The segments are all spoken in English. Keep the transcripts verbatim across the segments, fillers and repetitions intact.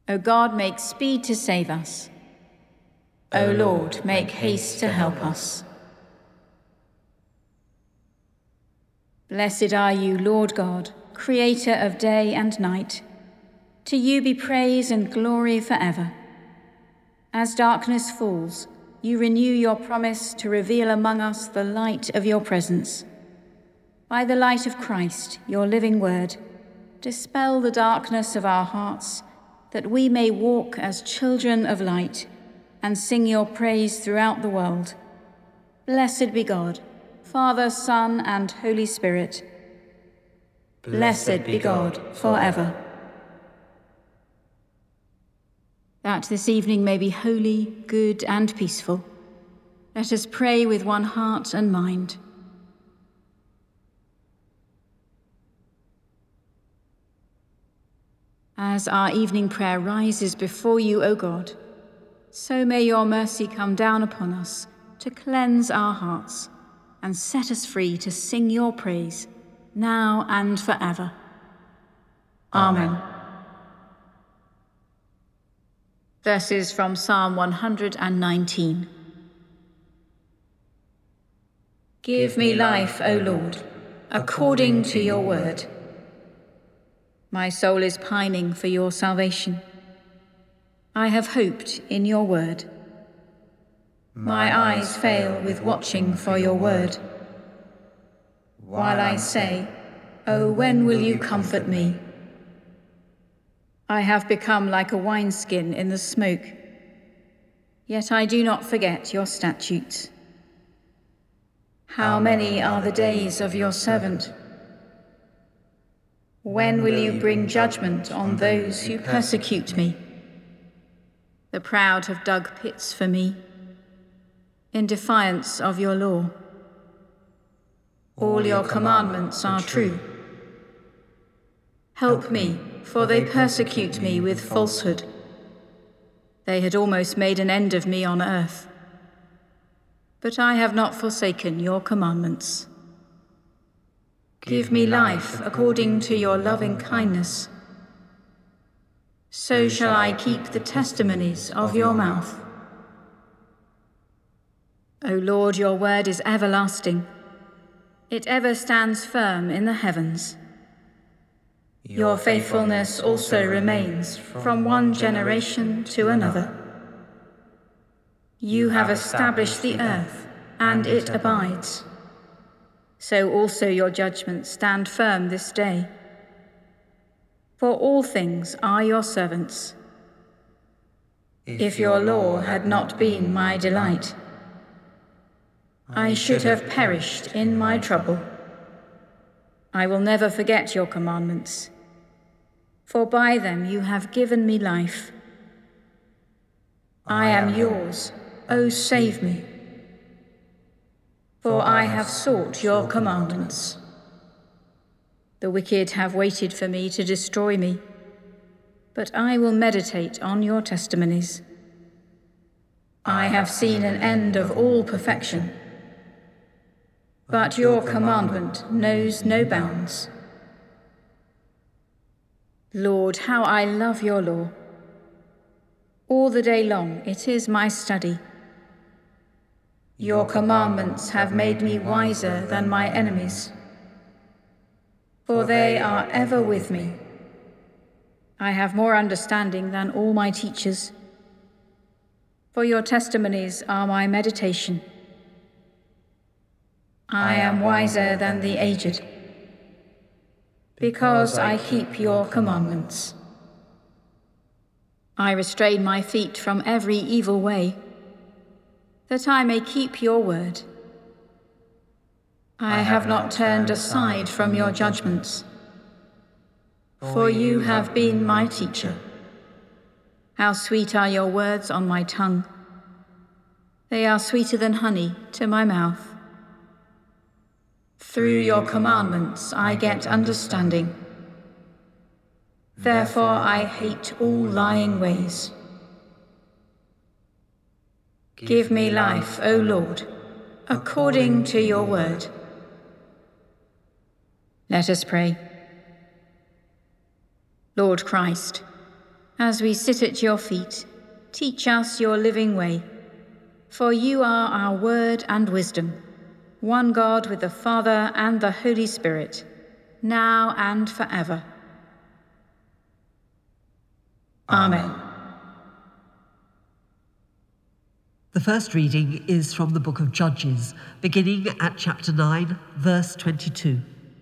O God, make speed to save us. O Lord, make haste to help us. Blessed are you, Lord God, creator of day and night. To you be praise and glory forever. As darkness falls, you renew your promise to reveal among us the light of your presence. By the light of Christ, your living word, dispel the darkness of our hearts, that we may walk as children of light and sing your praise throughout the world. Blessed be God, Father, Son, and Holy Spirit. Blessed be God forever. That this evening may be holy, good, and peaceful, let us pray with one heart and mind. As our evening prayer rises before you, O God, so may your mercy come down upon us to cleanse our hearts and set us free to sing your praise, now and forever. Amen. Verses from Psalm one hundred nineteen. Give me life, O Lord, according to your word. My soul is pining for your salvation. I have hoped in your word. My eyes fail with watching for your word. While I say, "Oh, when will you comfort me?" I have become like a wineskin in the smoke, yet I do not forget your statutes. How many are the days of your servant? When will you bring judgment on those who persecute me? The proud have dug pits for me, in defiance of your law. All your commandments are true. Help me, for they persecute me with falsehood. They had almost made an end of me on earth. But I have not forsaken your commandments. Give me life according to your loving kindness. So shall I keep the testimonies of your mouth. O Lord, your word is everlasting. It ever stands firm in the heavens. Your faithfulness also remains from one generation to another. You have established the earth, and it abides. So also your judgments stand firm this day. For all things are your servants. If your law had not been my delight, I should have perished in my trouble. I will never forget your commandments, for by them you have given me life. I am yours, O save me. For I have sought your commandments. The wicked have waited for me to destroy me, but I will meditate on your testimonies. I have seen an end of all perfection, but your commandment knows no bounds. Lord, how I love your law. All the day long it is my study. Your commandments have made me wiser than my enemies, for they are ever with me. I have more understanding than all my teachers, for your testimonies are my meditation. I am wiser than the aged, because I keep your commandments. I restrain my feet from every evil way, that I may keep your word. I have not turned aside from your judgments, for you have been my teacher. How sweet are your words on my tongue. They are sweeter than honey to my mouth. Through your commandments I get understanding. Therefore I hate all lying ways. Give me life, O Lord, according to your word. Let us pray. Lord Christ, As we sit at your feet, teach us your living way. For you are our word and wisdom, one God with the Father and the Holy Spirit, now and forever. Amen. Amen. The first reading is from the book of Judges, beginning at chapter nine, verse twenty-two.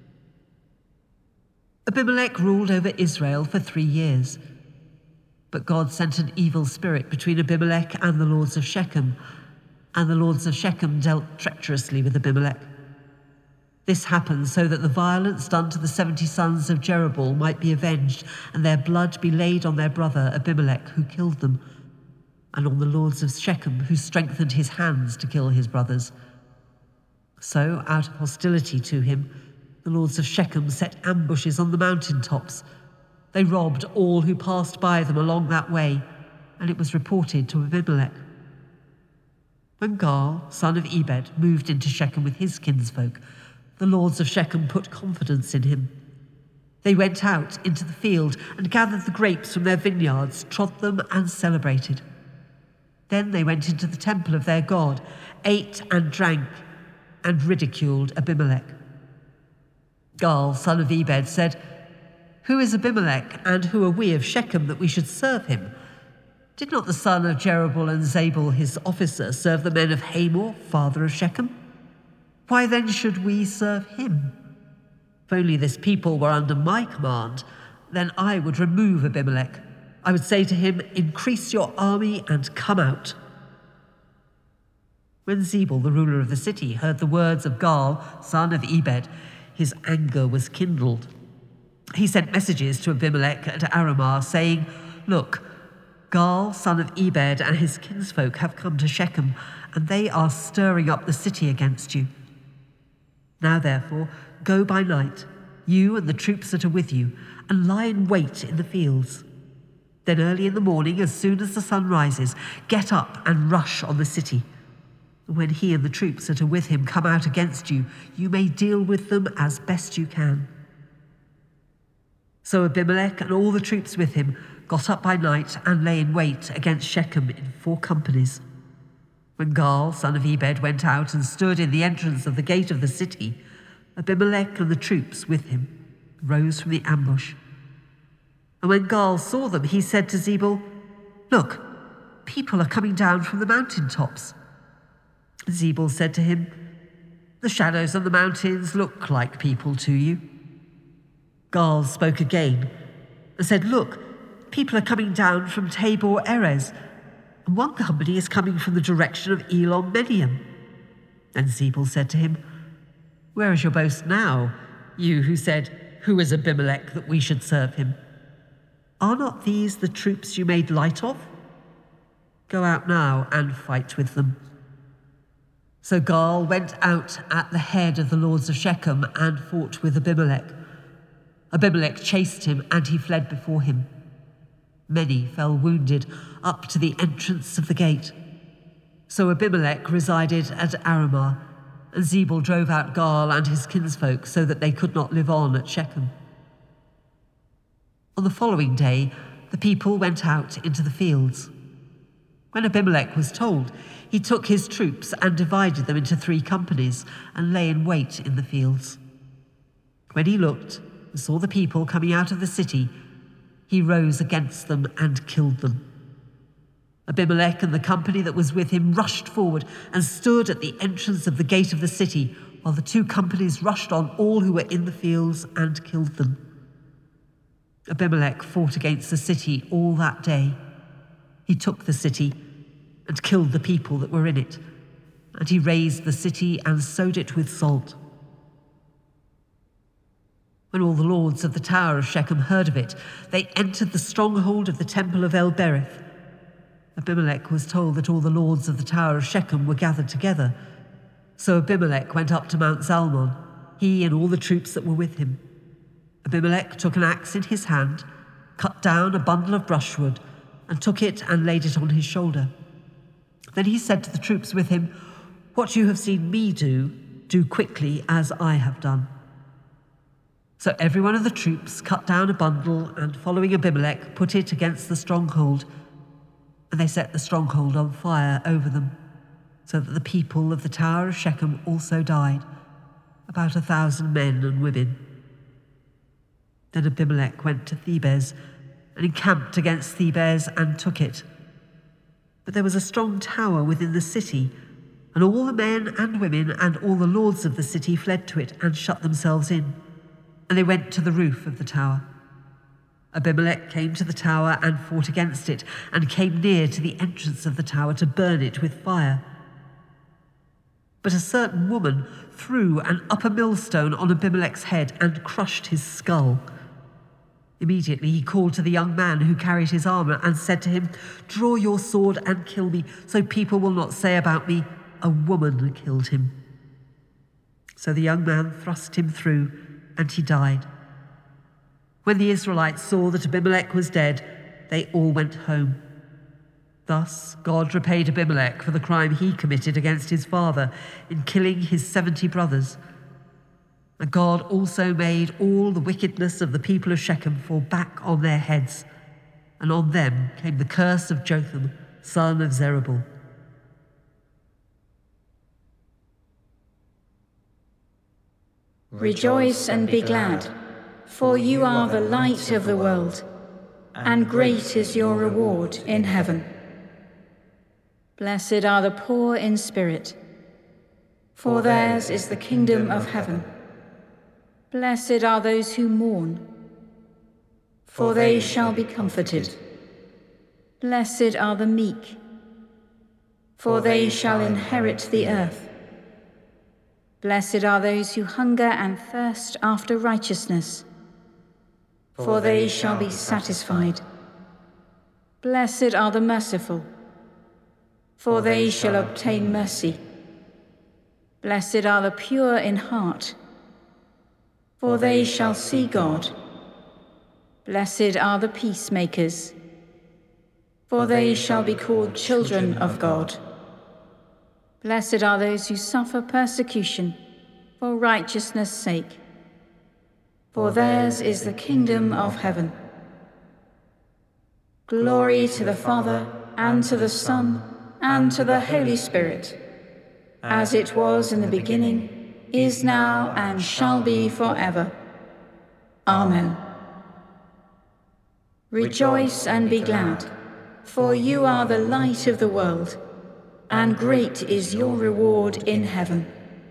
Abimelech ruled over Israel for three years. But God sent an evil spirit between Abimelech and the lords of Shechem, and the lords of Shechem dealt treacherously with Abimelech. This happened so that the violence done to the seventy sons of Jerubbaal might be avenged, and their blood be laid on their brother Abimelech, who killed them, and on the lords of Shechem, who strengthened his hands to kill his brothers. So, out of hostility to him, the lords of Shechem set ambushes on the mountain tops. They robbed all who passed by them along that way, and it was reported to Abimelech. When Gaal, son of Ebed, moved into Shechem with his kinsfolk, the lords of Shechem put confidence in him. They went out into the field and gathered the grapes from their vineyards, trod them and celebrated. Then they went into the temple of their God, ate and drank, and ridiculed Abimelech. Gaal, son of Ebed, said, "Who is Abimelech, and who are we of Shechem that we should serve him? Did not the son of Jerubbaal and Zabal, his officer, serve the men of Hamor, father of Shechem? Why then should we serve him? If only this people were under my command, then I would remove Abimelech. I would say to him, increase your army and come out." When Zabal, the ruler of the city, heard the words of Gaal, son of Ebed, his anger was kindled. He sent messages to Abimelech at Aramah, saying, "Look, Gaal, son of Ebed, and his kinsfolk have come to Shechem, and they are stirring up the city against you. Now therefore, go by night, you and the troops that are with you, and lie in wait in the fields. Then early in the morning, as soon as the sun rises, get up and rush on the city. When he and the troops that are with him come out against you, you may deal with them as best you can." So Abimelech and all the troops with him got up by night and lay in wait against Shechem in four companies. When Gaal, son of Ebed, went out and stood in the entrance of the gate of the city, Abimelech and the troops with him rose from the ambush. And when Gaal saw them, he said to Zabal, "Look, people are coming down from the mountain tops." Zabal said to him, "The shadows on the mountains look like people to you." Gaal spoke again and said, "Look, people are coming down from Tabor Erez, and one company is coming from the direction of Elon Medium." And Zabal said to him, "Where is your boast now, you who said, 'Who is Abimelech that we should serve him?' Are not these the troops you made light of? Go out now and fight with them." So Gaal went out at the head of the lords of Shechem and fought with Abimelech. Abimelech chased him, and he fled before him. Many fell wounded up to the entrance of the gate. So Abimelech resided at Aramah, and Zabal drove out Gaal and his kinsfolk so that they could not live on at Shechem. On the following day, the people went out into the fields. When Abimelech was told, he took his troops and divided them into three companies and lay in wait in the fields. When he looked and saw the people coming out of the city, he rose against them and killed them. Abimelech and the company that was with him rushed forward and stood at the entrance of the gate of the city, while the two companies rushed on all who were in the fields and killed them. Abimelech fought against the city all that day. He took the city and killed the people that were in it, and he razed the city and sowed it with salt. When all the lords of the tower of Shechem heard of it, they entered the stronghold of the temple of El-Berith. Abimelech was told that all the lords of the tower of Shechem were gathered together. So Abimelech went up to Mount Zalmon, he and all the troops that were with him. Abimelech took an axe in his hand, cut down a bundle of brushwood, and took it and laid it on his shoulder. Then he said to the troops with him, "What you have seen me do, do quickly as I have done." So every one of the troops cut down a bundle and, following Abimelech, put it against the stronghold. And they set the stronghold on fire over them, so that the people of the Tower of Shechem also died, about a thousand men and women. Then Abimelech went to Thebez and encamped against Thebez and took it. But there was a strong tower within the city, and all the men and women and all the lords of the city fled to it and shut themselves in. And they went to the roof of the tower. Abimelech came to the tower and fought against it, and came near to the entrance of the tower to burn it with fire. But a certain woman threw an upper millstone on Abimelech's head and crushed his skull. Immediately he called to the young man who carried his armor and said to him, "Draw your sword and kill me, so people will not say about me, 'A woman killed him.'" So the young man thrust him through, and he died. When the Israelites saw that Abimelech was dead, they all went home. Thus God repaid Abimelech for the crime he committed against his father in killing his seventy brothers. And God also made all the wickedness of the people of Shechem fall back on their heads, and on them came the curse of Jotham, son of Zerubbabel. Rejoice and be glad, for you are the light of the world, and great is your reward in heaven. Blessed are the poor in spirit, for theirs is the kingdom of heaven. Blessed are those who mourn, for they shall be comforted. Blessed are the meek, for they shall inherit the earth. Blessed are those who hunger and thirst after righteousness, for they shall be satisfied. Blessed are the merciful, for they shall obtain mercy. Blessed are the pure in heart, for they shall see God. Blessed are the peacemakers, for they shall be called children of God. Blessed are those who suffer persecution for righteousness' sake, for theirs is the kingdom of heaven. Glory to the Father, and to the Son, and to the Holy Spirit, as it was in the beginning, is now, and shall be forever. Amen. Rejoice and be glad, for you are the light of the world, and great is your reward in heaven.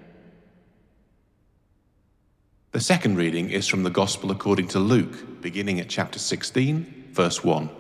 The second reading is from the Gospel according to Luke, beginning at chapter sixteen, verse one.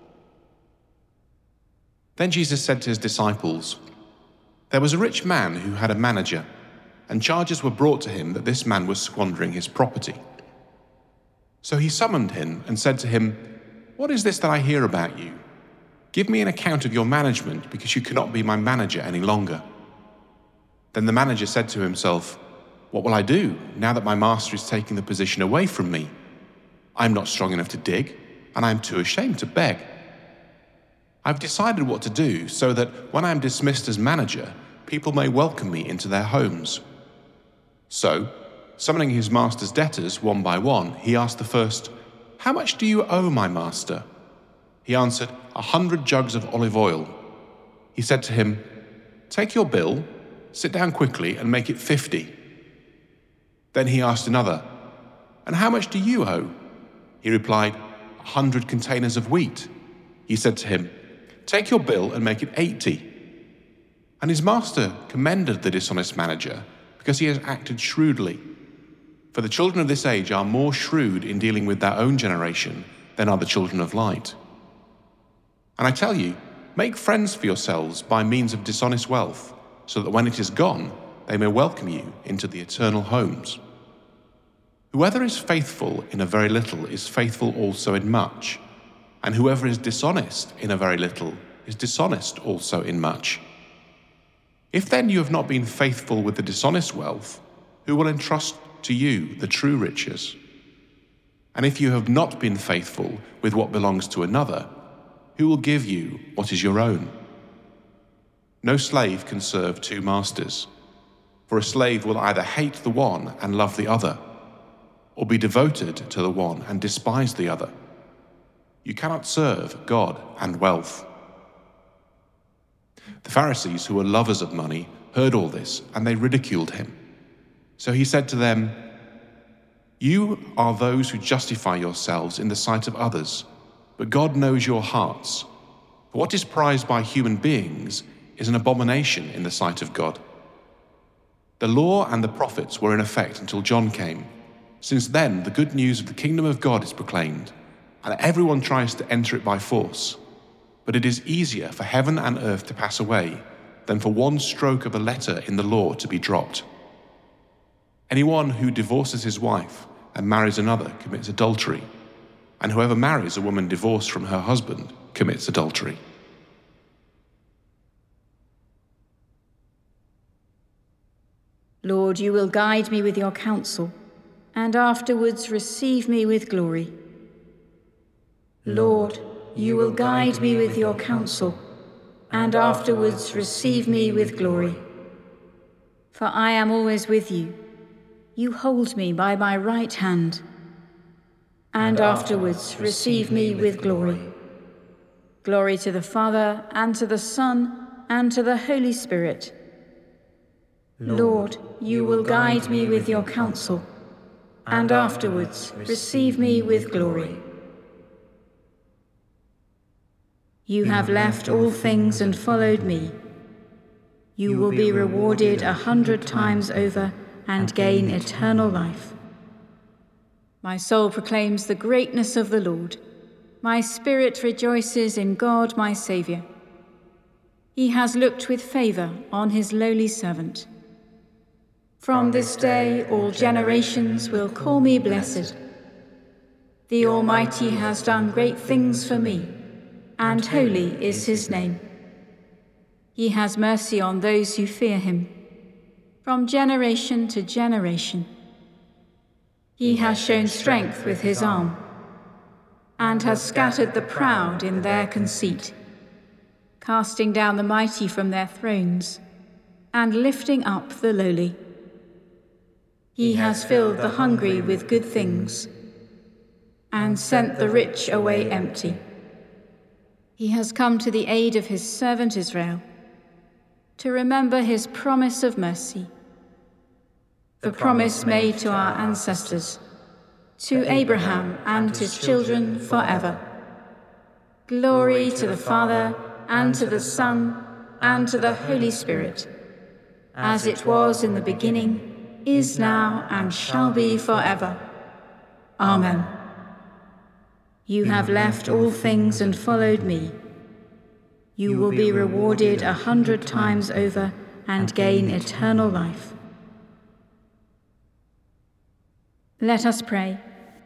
Then Jesus said to his disciples, "There was a rich man who had a manager, and charges were brought to him that this man was squandering his property. So he summoned him and said to him, 'What is this that I hear about you? Give me an account of your management, because you cannot be my manager any longer.' Then the manager said to himself, 'What will I do now that my master is taking the position away from me? I am not strong enough to dig, and I am too ashamed to beg. I've decided what to do so that when I am dismissed as manager, people may welcome me into their homes.' So, summoning his master's debtors one by one, he asked the first, 'How much do you owe my master?' He answered, a hundred jugs of olive oil. He said to him, 'Take your bill, sit down quickly and make it fifty.' Then he asked another, 'And how much do you owe?' He replied, a hundred containers of wheat.' He said to him, 'Take your bill and make it eighty.' And his master commended the dishonest manager because he has acted shrewdly. For the children of this age are more shrewd in dealing with their own generation than are the children of light. And I tell you, make friends for yourselves by means of dishonest wealth, so that when it is gone, they may welcome you into the eternal homes. Whoever is faithful in a very little is faithful also in much, and whoever is dishonest in a very little is dishonest also in much. If then you have not been faithful with the dishonest wealth, who will entrust to you the true riches? And if you have not been faithful with what belongs to another, who will give you what is your own? No slave can serve two masters, for a slave will either hate the one and love the other, or be devoted to the one and despise the other. You cannot serve God and wealth." The Pharisees, who were lovers of money, heard all this, and they ridiculed him. So he said to them, "You are those who justify yourselves in the sight of others, but God knows your hearts. For what is prized by human beings is an abomination in the sight of God. The law and the prophets were in effect until John came. Since then, the good news of the kingdom of God is proclaimed, and everyone tries to enter it by force. But it is easier for heaven and earth to pass away than for one stroke of a letter in the law to be dropped. Anyone who divorces his wife and marries another commits adultery, and whoever marries a woman divorced from her husband commits adultery." Lord, you will guide me with your counsel, and afterwards receive me with glory. Lord, you will guide me with your counsel, and afterwards receive me with glory. For I am always with you. You hold me by my right hand, and afterwards receive me with glory. Glory to the Father, and to the Son, and to the Holy Spirit. Lord, you will guide me with your counsel, and afterwards receive me with glory. You have left all things and followed me. You will be rewarded a hundred times over and gain eternal life. My soul proclaims the greatness of the Lord. My spirit rejoices in God my Saviour. He has looked with favour on his lowly servant. From this day all generations will call me blessed. The Almighty has done great things for me, and holy is his name. He has mercy on those who fear him, from generation to generation. He has shown strength with his arm, and has scattered the proud in their conceit, casting down the mighty from their thrones, and lifting up the lowly. He has filled the hungry with good things, and sent the rich away empty. He has come to the aid of his servant Israel, to remember his promise of mercy, the promise made to our ancestors, to Abraham and his children forever. Glory to the Father, and to the Son, and to the Holy Spirit, as it was in the beginning, is now, and shall be forever. Amen. You have left all things and followed me. You will be rewarded a hundred times over and gain eternal life. Let us pray.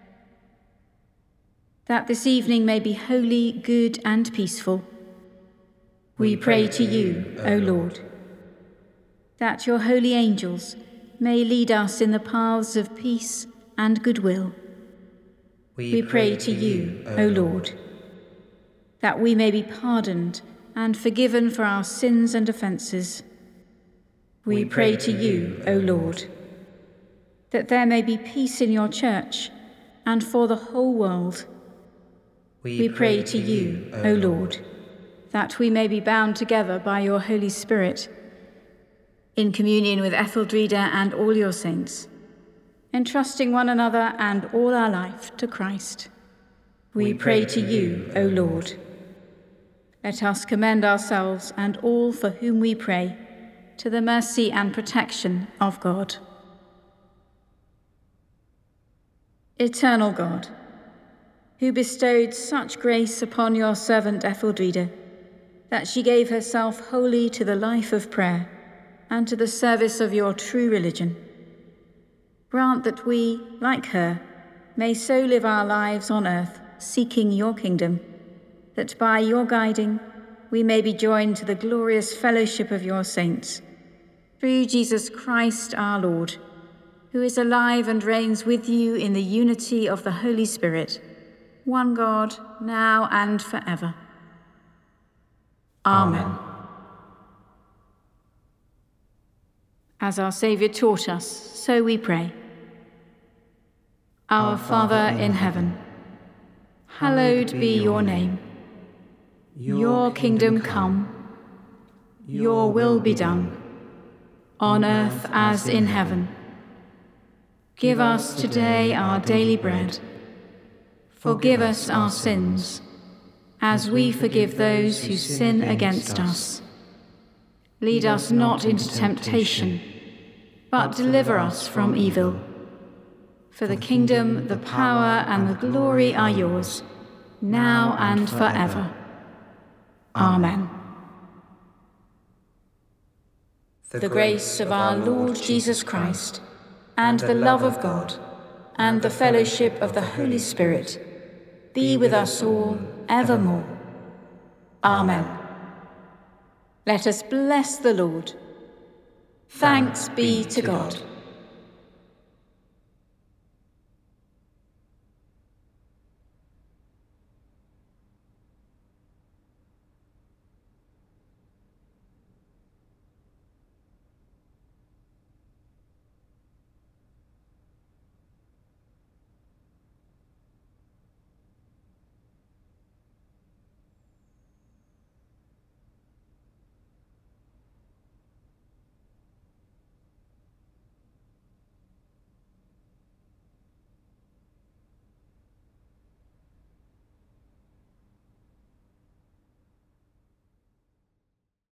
That this evening may be holy, good, and peaceful, we pray to you, O Lord. That your holy angels may lead us in the paths of peace and goodwill. We pray to you, O Lord. That we may be pardoned and forgiven for our sins and offences. We pray to you, O Lord. That there may be peace in your church and for the whole world. We pray to you, O Lord, that we may be bound together by your Holy Spirit, in communion with Etheldreda and all your saints, entrusting one another and all our life to Christ. We pray to you, O Lord. Let us commend ourselves and all for whom we pray to the mercy and protection of God. Eternal God, who bestowed such grace upon your servant Etheldreda, that she gave herself wholly to the life of prayer and to the service of your true religion, grant that we, like her, may so live our lives on earth, seeking your kingdom, that by your guiding we may be joined to the glorious fellowship of your saints, through Jesus Christ our Lord, who is alive and reigns with you in the unity of the Holy Spirit, one God, now and forever. Amen. Amen. As our Saviour taught us, so we pray. Our Father in heaven, hallowed be your name. Your kingdom come, your will be done, on earth as in heaven. Give us today our daily bread. Forgive us our sins, as we forgive those who sin against us. Lead us not into temptation, but deliver us from evil. For the kingdom, the power, and the glory are yours, now and forever. Amen. The grace of our Lord Jesus Christ, and the love of God, and the fellowship of the Holy Spirit, be with us all evermore. Amen. Let us bless the Lord. Thanks be to God.